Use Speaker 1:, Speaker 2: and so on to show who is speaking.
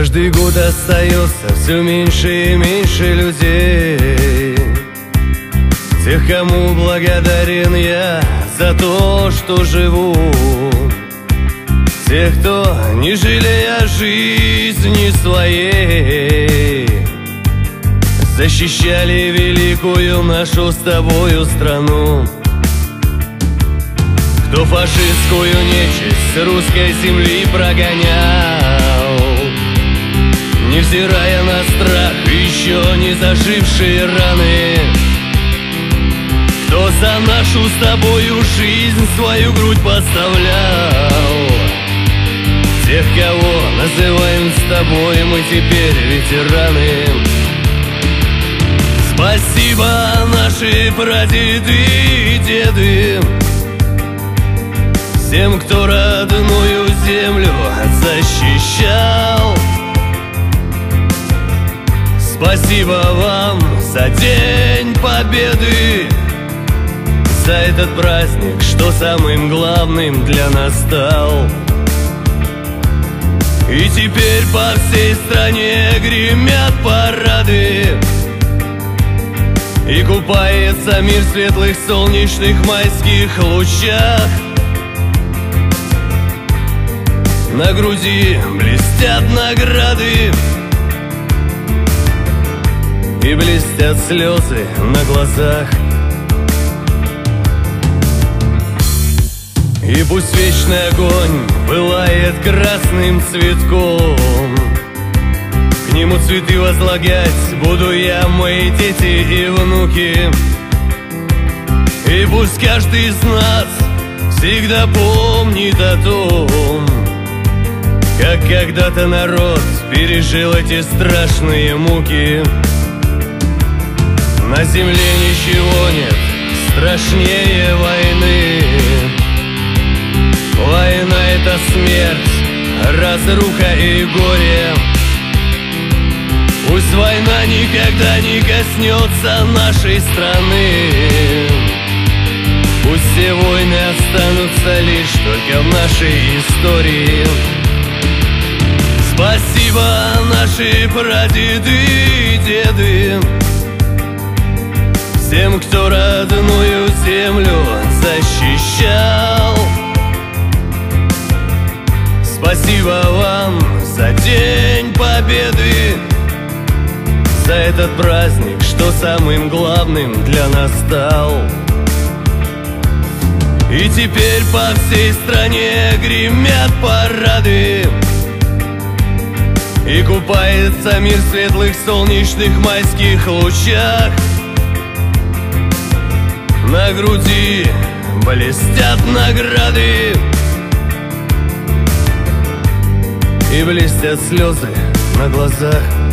Speaker 1: Каждый год остается все меньше и меньше людей, тех, кому благодарен я за то, что живу, тех, кто, не жалея жизни своей, защищали великую нашу с тобою страну, кто фашистскую нечисть с русской земли прогонял, невзирая на страх еще не зажившие раны, кто за нашу с тобою жизнь свою грудь подставлял, тех, кого называем с тобой мы теперь ветераны. Спасибо, наши прадеды и деды, всем, кто родную землю защищал. Спасибо вам за День Победы, за этот праздник, что самым главным для нас стал. И теперь по всей стране гремят парады, и купается мир в светлых солнечных майских лучах. На груди блестят награды, и блестят слезы на глазах. И пусть вечный огонь пылает красным цветком, к нему цветы возлагать буду я, мои дети и внуки. И пусть каждый из нас всегда помнит о том, как когда-то народ пережил эти страшные муки. На земле ничего нет страшнее войны. Война — это смерть, разруха и горе. Пусть война никогда не коснется нашей страны, пусть все войны останутся лишь только в нашей истории. Спасибо, наши прадеды и деды, всем, кто родную землю защищал. Спасибо вам за День Победы, за этот праздник, что самым главным для нас стал. И теперь по всей стране гремят парады, и купается мир в светлых солнечных майских лучах. На груди блестят награды, и блестят слезы на глазах.